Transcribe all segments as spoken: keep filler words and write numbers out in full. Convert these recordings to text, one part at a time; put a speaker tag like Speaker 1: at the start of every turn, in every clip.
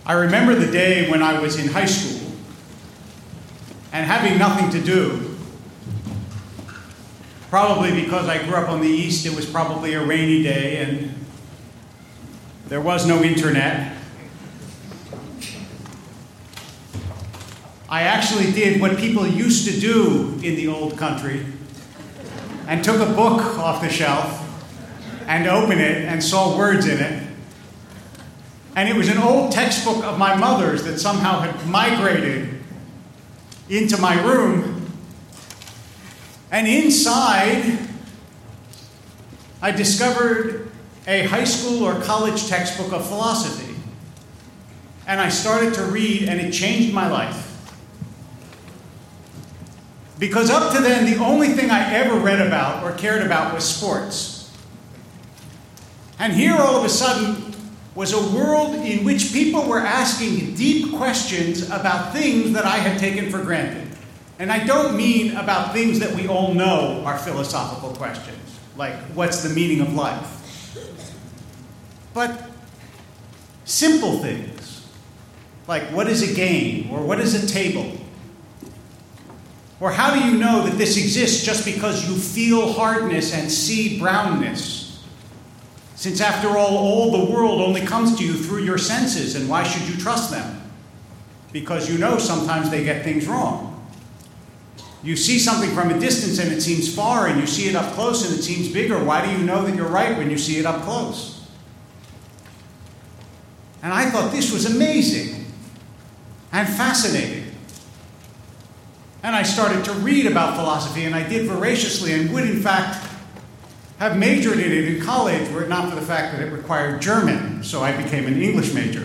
Speaker 1: I remember the day when I was in high school and having nothing to do. Probably because I grew up on the East, it was probably a rainy day and there was no internet. I actually did what people used to do in the old country and took a book off the shelf and opened it and saw words in it. And it was an old textbook of my mother's that somehow had migrated into my room. And inside, I discovered a high school or college textbook of philosophy. And I started to read, and it changed my life. Because up to then, the only thing I ever read about or cared about was sports. And here, all of a sudden, was a world in which people were asking deep questions about things that I had taken for granted. And I don't mean about things that we all know are philosophical questions, like what's the meaning of life? But simple things, like what is a game, or what is a table? Or how do you know that this exists just because you feel hardness and see brownness? Since after all, all the world only comes to you through your senses, and why should you trust them? Because you know sometimes they get things wrong. You see something from a distance and it seems far, and you see it up close and it seems bigger. Why do you know that you're right when you see it up close? And I thought this was amazing and fascinating. And I started to read about philosophy, and I did voraciously, and would in fact have majored in it in college were it not for the fact that it required German, so I became an English major.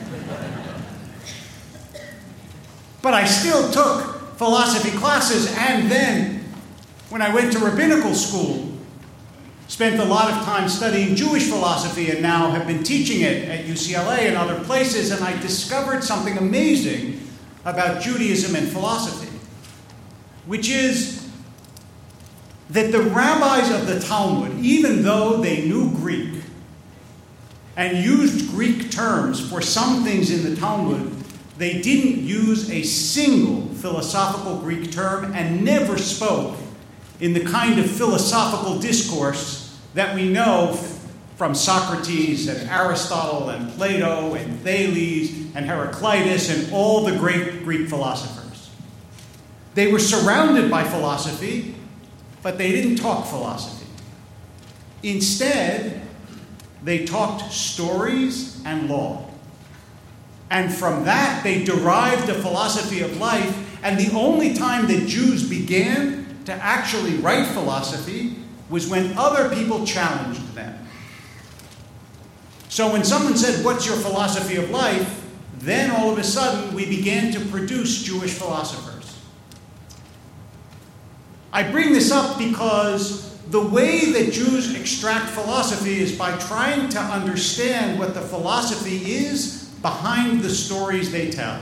Speaker 1: But I still took philosophy classes, and then, when I went to rabbinical school, spent a lot of time studying Jewish philosophy, and now have been teaching it at U C L A and other places, and I discovered something amazing about Judaism and philosophy, which is that the rabbis of the Talmud, even though they knew Greek and used Greek terms for some things in the Talmud, they didn't use a single philosophical Greek term and never spoke in the kind of philosophical discourse that we know from Socrates and Aristotle and Plato and Thales and Heraclitus and all the great Greek philosophers. They were surrounded by philosophy, but they didn't talk philosophy. Instead, they talked stories and law. And from that, they derived a philosophy of life. And the only time that Jews began to actually write philosophy was when other people challenged them. So when someone said, "What's your philosophy of life?" then all of a sudden we began to produce Jewish philosophers. I bring this up because the way that Jews extract philosophy is by trying to understand what the philosophy is behind the stories they tell.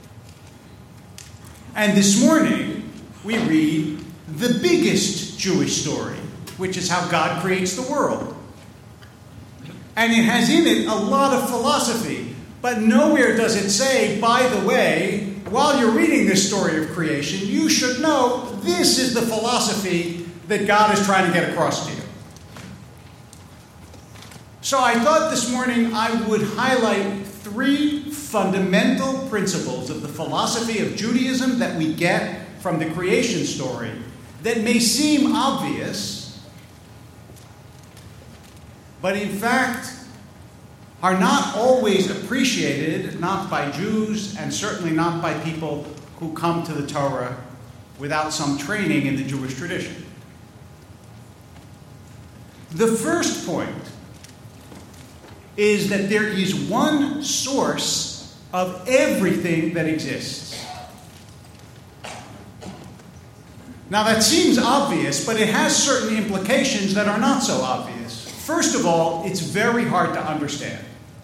Speaker 1: And this morning, we read the biggest Jewish story, which is how God creates the world. And it has in it a lot of philosophy, but nowhere does it say, by the way, while you're reading this story of creation, you should know this is the philosophy that God is trying to get across to you. So I thought this morning I would highlight three fundamental principles of the philosophy of Judaism that we get from the creation story that may seem obvious, but in fact are not always appreciated, not by Jews, and certainly not by people who come to the Torah without some training in the Jewish tradition. The first point is that there is one source of everything that exists. Now that seems obvious, but it has certain implications that are not so obvious. First of all, it's very hard to understand.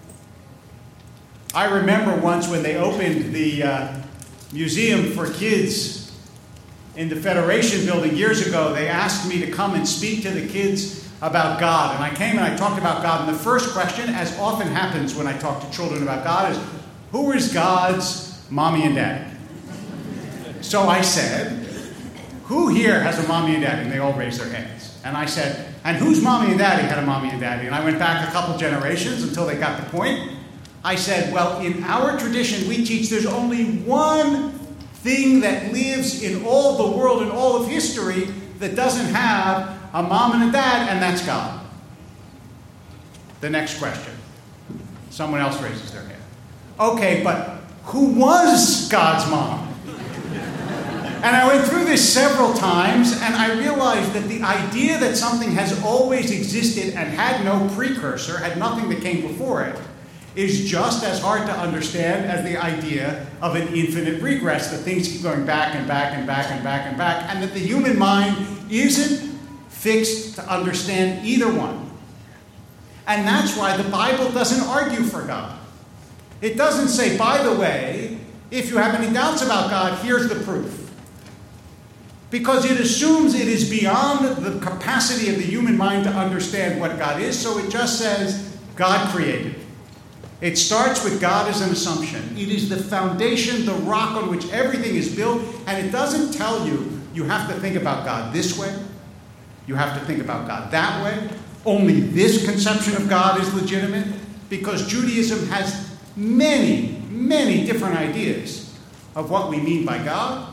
Speaker 1: I remember once when they opened the uh, museum for kids in the Federation building years ago, they asked me to come and speak to the kids about God. And I came and I talked about God. And the first question, as often happens when I talk to children about God, is, who is God's mommy and daddy? So I said, who here has a mommy and daddy? And they all raised their hands. And I said, and whose mommy and daddy had a mommy and daddy? And I went back a couple generations until they got the point. I said, well, in our tradition, we teach there's only one thing that lives in all the world and all of history that doesn't have a mom and a dad, and that's God. The next question. Someone else raises their hand. Okay, but who was God's mom? And I went through this several times, and I realized that the idea that something has always existed and had no precursor, had nothing that came before it, is just as hard to understand as the idea of an infinite regress, that things keep going back and back and back and back and back, and that the human mind isn't fixed to understand either one. And that's why the Bible doesn't argue for God. It doesn't say, by the way, if you have any doubts about God, here's the proof. Because it assumes it is beyond the capacity of the human mind to understand what God is, so it just says, God created. It starts with God as an assumption. It is the foundation, the rock on which everything is built, and it doesn't tell you you have to think about God this way, you have to think about God that way, only this conception of God is legitimate, because Judaism has many, many different ideas of what we mean by God,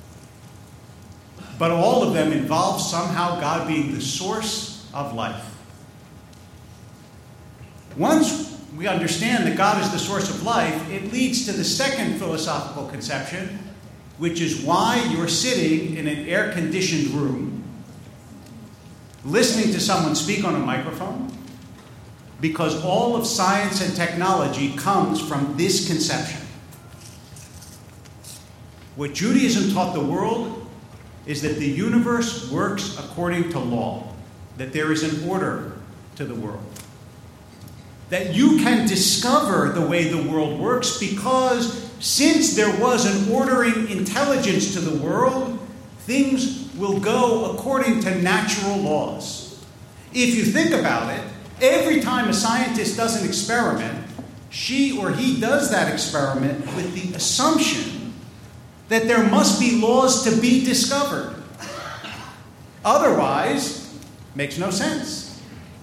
Speaker 1: but all of them involve somehow God being the source of life. Once we understand that God is the source of life, it leads to the second philosophical conception, which is why you're sitting in an air-conditioned room, listening to someone speak on a microphone, because all of science and technology comes from this conception. What Judaism taught the world is that the universe works according to law, that there is an order to the world. That you can discover the way the world works because since there was an ordering intelligence to the world, things will go according to natural laws. If you think about it, every time a scientist does an experiment, she or he does that experiment with the assumption that there must be laws to be discovered. Otherwise, makes no sense.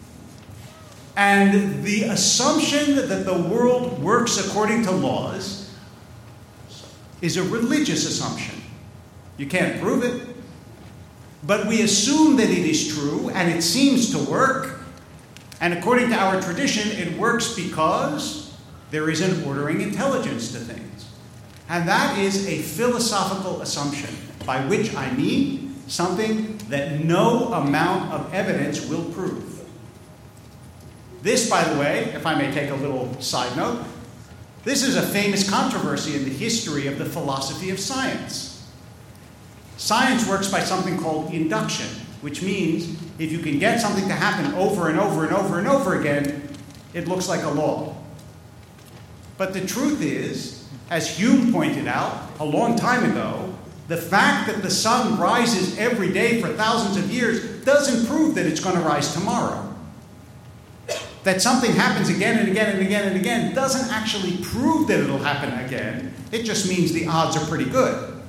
Speaker 1: And the assumption that the world works according to laws is a religious assumption. You can't prove it, but we assume that it is true, and it seems to work. And according to our tradition, it works because there is an ordering intelligence to things. And that is a philosophical assumption, by which I mean something that no amount of evidence will prove. This, by the way, if I may take a little side note, this is a famous controversy in the history of the philosophy of science. Science works by something called induction, which means if you can get something to happen over and over and over and over again, it looks like a law. But the truth is, as Hume pointed out a long time ago, the fact that the sun rises every day for thousands of years doesn't prove that it's going to rise tomorrow. That something happens again and again and again and again doesn't actually prove that it'll happen again. It just means the odds are pretty good.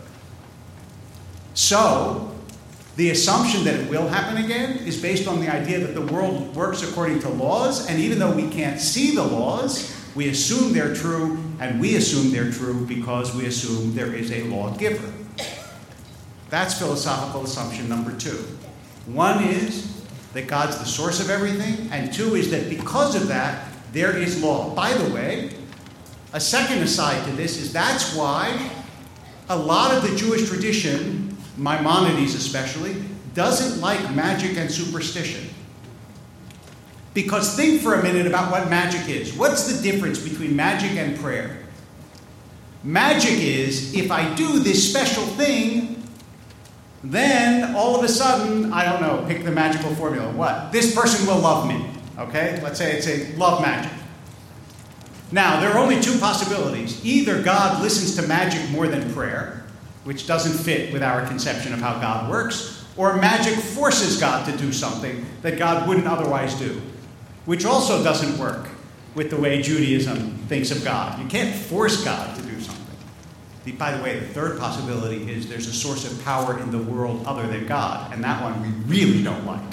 Speaker 1: So, the assumption that it will happen again is based on the idea that the world works according to laws, and even though we can't see the laws, we assume they're true, and we assume they're true because we assume there is a lawgiver. That's philosophical assumption number two. One is that God's the source of everything, and two is that because of that, there is law. By the way, a second aside to this is that's why a lot of the Jewish tradition, Maimonides especially, doesn't like magic and superstition. Because think for a minute about what magic is. What's the difference between magic and prayer? Magic is, if I do this special thing, then all of a sudden, I don't know, pick the magical formula. What? This person will love me. Okay? Let's say it's a love magic. Now, there are only two possibilities. Either God listens to magic more than prayer, which doesn't fit with our conception of how God works, or magic forces God to do something that God wouldn't otherwise do, which also doesn't work. with the way Judaism thinks of God. You can't force God to do something. By the way, the third possibility is there's a source of power in the world other than God, and that one we really don't like.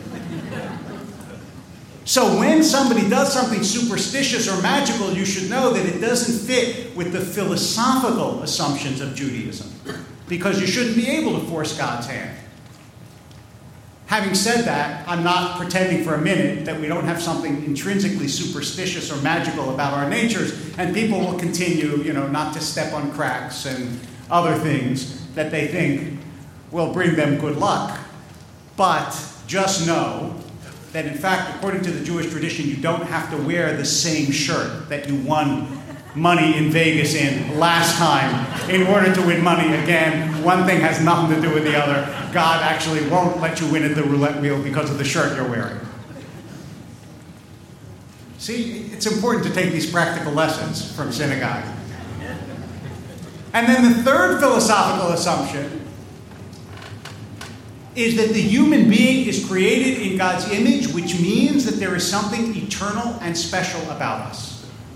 Speaker 1: So when somebody does something superstitious or magical, you should know that it doesn't fit with the philosophical assumptions of Judaism, because you shouldn't be able to force God's hand. Having said that, I'm not pretending for a minute that we don't have something intrinsically superstitious or magical about our natures, and people will continue, you know, not to step on cracks and other things that they think will bring them good luck. But just know that, in fact, according to the Jewish tradition, you don't have to wear the same shirt that you won money in Vegas in last time in order to win money again. One thing has nothing to do with the other. God actually won't let you win at the roulette wheel because of the shirt you're wearing. See, it's important to take these practical lessons from synagogue. And then the third philosophical assumption is that the human being is created in God's image, which means that there is something eternal and special about us.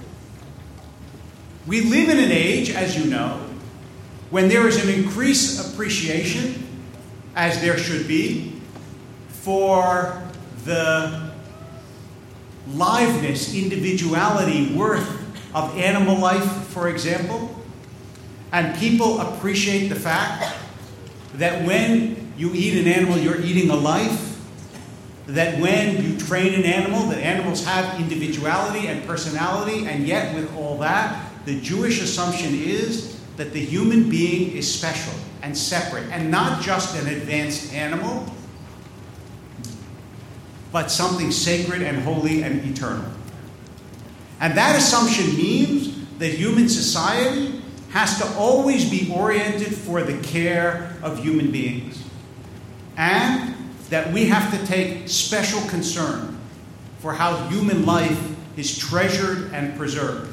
Speaker 1: We live in an age, as you know, when there is an increased appreciation, as there should be, for the liveness, individuality, worth of animal life, for example. And people appreciate the fact that when you eat an animal, you're eating a life. That when you train an animal, that animals have individuality and personality, and yet with all that, the Jewish assumption is that the human being is special and separate, and not just an advanced animal, but something sacred and holy and eternal. And that assumption means that human society has to always be oriented for the care of human beings, and that we have to take special concern for how human life is treasured and preserved.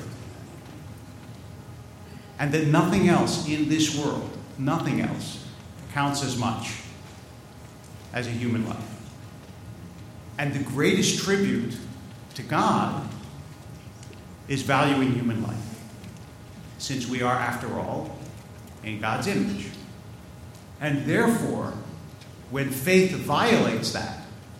Speaker 1: And that nothing else in this world, nothing else, counts as much as a human life. And the greatest tribute to God is valuing human life, since we are, after all, in God's image. And therefore, when faith violates that,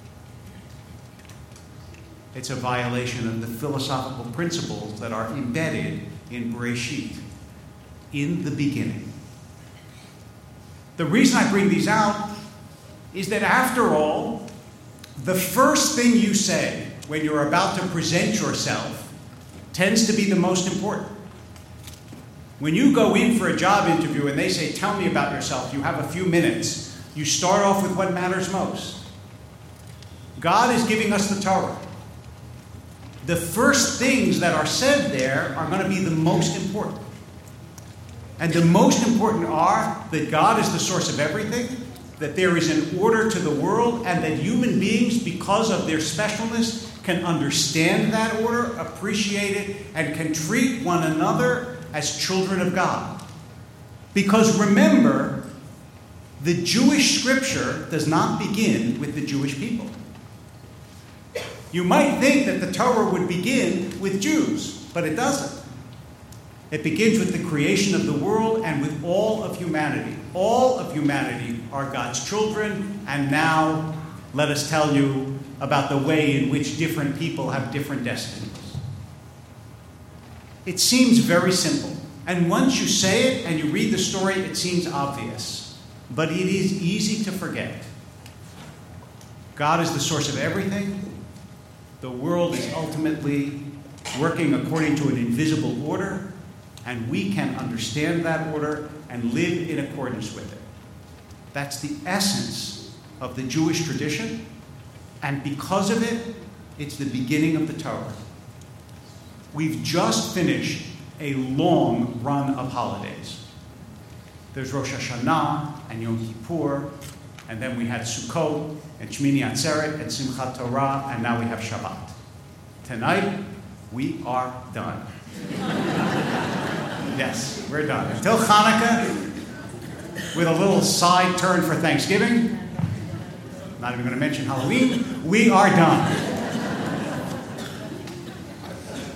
Speaker 1: it's a violation of the philosophical principles that are embedded in Bereshit, in the beginning. The reason I bring these out is that, after all, the first thing you say when you're about to present yourself tends to be the most important. When you go in for a job interview and they say, "Tell me about yourself," you have a few minutes. You start off with what matters most. God is giving us the Torah. The first things that are said there are going to be the most important. And the most important are that God is the source of everything, that there is an order to the world, and that human beings, because of their specialness, can understand that order, appreciate it, and can treat one another as children of God. Because remember, the Jewish scripture does not begin with the Jewish people. You might think that the Torah would begin with Jews, but it doesn't. It begins with the creation of the world and with all of humanity. All of humanity are God's children, and now let us tell you about the way in which different people have different destinies. It seems very simple, and once you say it and you read the story, it seems obvious. But it is easy to forget. God is the source of everything. The world is ultimately working according to an invisible order, and we can understand that order and live in accordance with it. That's the essence of the Jewish tradition, and because of it, it's the beginning of the Torah. We've just finished a long run of holidays. There's Rosh Hashanah and Yom Kippur, and then we had Sukkot and Shmini Atzeret and Simchat Torah, and now we have Shabbat. Tonight, we are done. Yes, we're done. Until Hanukkah, with a little side turn for Thanksgiving, not even going to mention Halloween, we are done.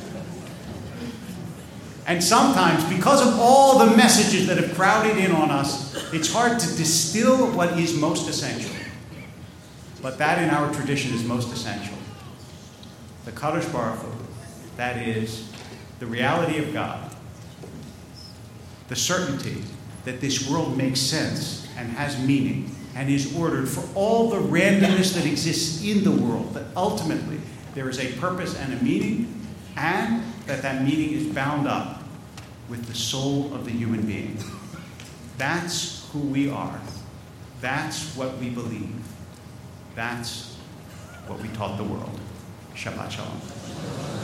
Speaker 1: And sometimes, because of all the messages that have crowded in on us, it's hard to distill what is most essential. But that in our tradition is most essential. The Kadosh Baruch Hu, that is the reality of God, the certainty that this world makes sense and has meaning and is ordered for all the randomness that exists in the world, that ultimately there is a purpose and a meaning, and that that meaning is bound up with the soul of the human being. That's who we are. That's what we believe. That's what we taught the world. Shabbat Shalom.